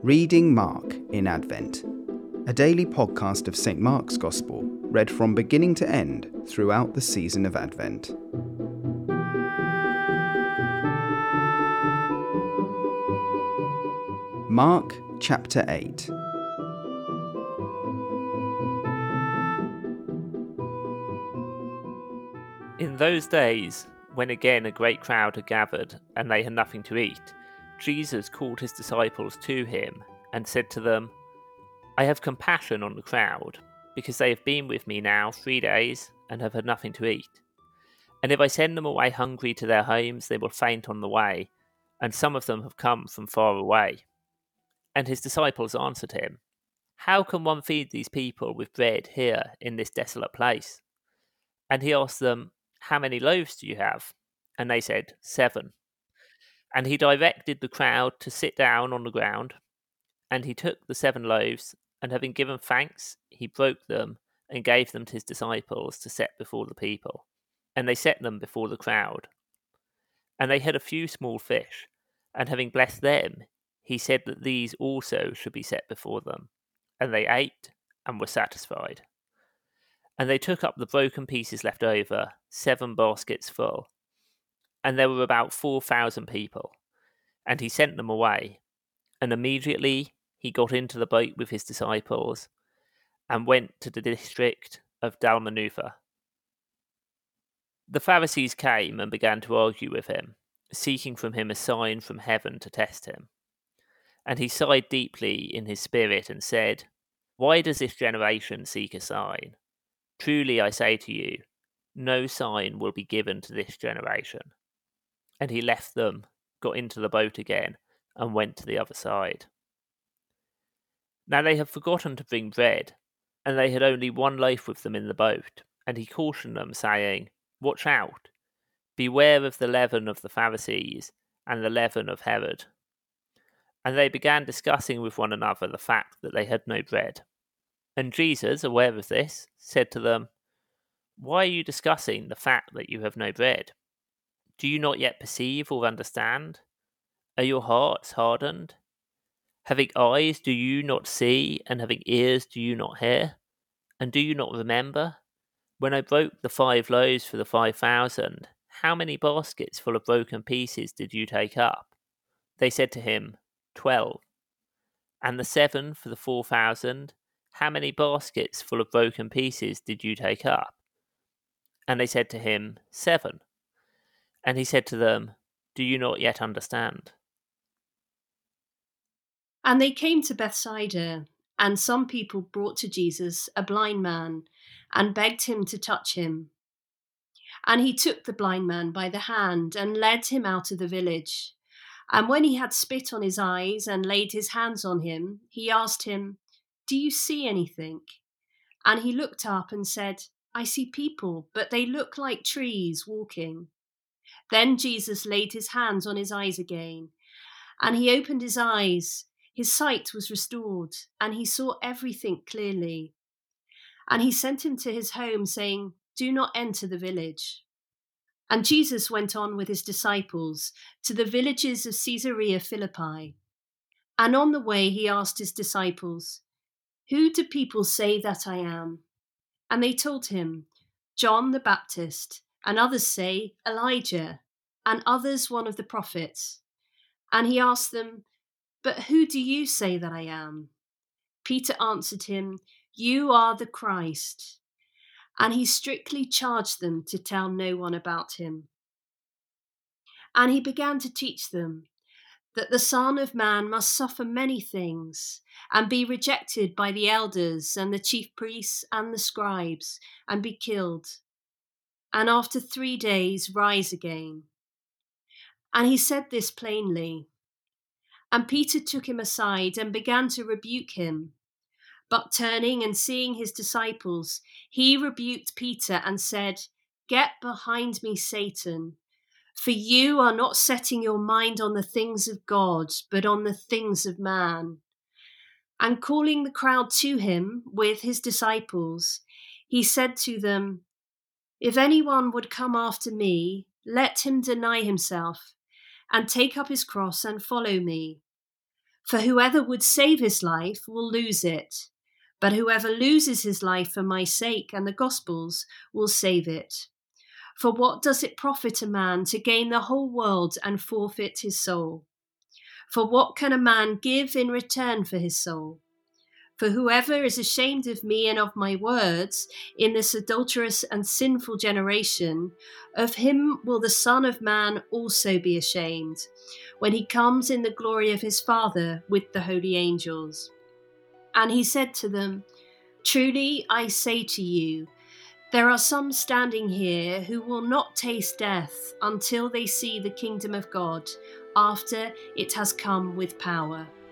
Reading Mark in Advent, a daily podcast of St. Mark's Gospel, read from beginning to end throughout the season of Advent. Mark chapter 8. In those days, when again a great crowd had gathered, and they had nothing to eat, Jesus called his disciples to him, and said to them, I have compassion on the crowd, because they have been with me now 3 days, and have had nothing to eat. And if I send them away hungry to their homes, they will faint on the way, and some of them have come from far away. And his disciples answered him, How can one feed these people with bread here in this desolate place? And he asked them, How many loaves do you have? And they said, 7. And he directed the crowd to sit down on the ground. And he took the 7 loaves, and having given thanks, he broke them and gave them to his disciples to set before the people. And they set them before the crowd. And they had a few small fish, and having blessed them, he said that these also should be set before them. And they ate and were satisfied. And they took up the broken pieces left over, 7 baskets full. And there were about 4,000 people. And he sent them away. And immediately he got into the boat with his disciples and went to the district of Dalmanutha. The Pharisees came and began to argue with him, seeking from him a sign from heaven to test him. And he sighed deeply in his spirit and said, Why does this generation seek a sign? Truly I say to you, no sign will be given to this generation. And he left them, got into the boat again, and went to the other side. Now they had forgotten to bring bread, and they had only 1 loaf with them in the boat. And he cautioned them, saying, Watch out, beware of the leaven of the Pharisees and the leaven of Herod. And they began discussing with one another the fact that they had no bread. And Jesus, aware of this, said to them, Why are you discussing the fact that you have no bread? Do you not yet perceive or understand? Are your hearts hardened? Having eyes, do you not see? And having ears, do you not hear? And do you not remember? When I broke the 5 loaves for the 5,000, how many baskets full of broken pieces did you take up? They said to him, 12. And the 7 for the 4,000, how many baskets full of broken pieces did you take up? And they said to him, 7. And he said to them, Do you not yet understand? And they came to Bethsaida, and some people brought to Jesus a blind man and begged him to touch him. And he took the blind man by the hand and led him out of the village. And when he had spit on his eyes and laid his hands on him, he asked him, Do you see anything? And he looked up and said, I see people, but they look like trees walking. Then Jesus laid his hands on his eyes again, and he opened his eyes. His sight was restored, and he saw everything clearly. And he sent him to his home, saying, Do not enter the village. And Jesus went on with his disciples to the villages of Caesarea Philippi. And on the way he asked his disciples, Who do people say that I am? And they told him, John the Baptist, and others say Elijah, and others one of the prophets. And he asked them, But who do you say that I am? Peter answered him, You are the Christ. And he strictly charged them to tell no one about him. And he began to teach them that the Son of Man must suffer many things, and be rejected by the elders and the chief priests and the scribes, and be killed, and after 3 days rise again. And he said this plainly. And Peter took him aside and began to rebuke him. But turning and seeing his disciples, he rebuked Peter and said, Get behind me, Satan, for you are not setting your mind on the things of God, but on the things of man. And calling the crowd to him with his disciples, he said to them, If anyone would come after me, let him deny himself and take up his cross and follow me. For whoever would save his life will lose it, but whoever loses his life for my sake and the gospel's will save it. For what does it profit a man to gain the whole world and forfeit his soul? For what can a man give in return for his soul? For whoever is ashamed of me and of my words in this adulterous and sinful generation, of him will the Son of Man also be ashamed, when he comes in the glory of his Father with the holy angels. And he said to them, Truly I say to you, there are some standing here who will not taste death until they see the kingdom of God after it has come with power.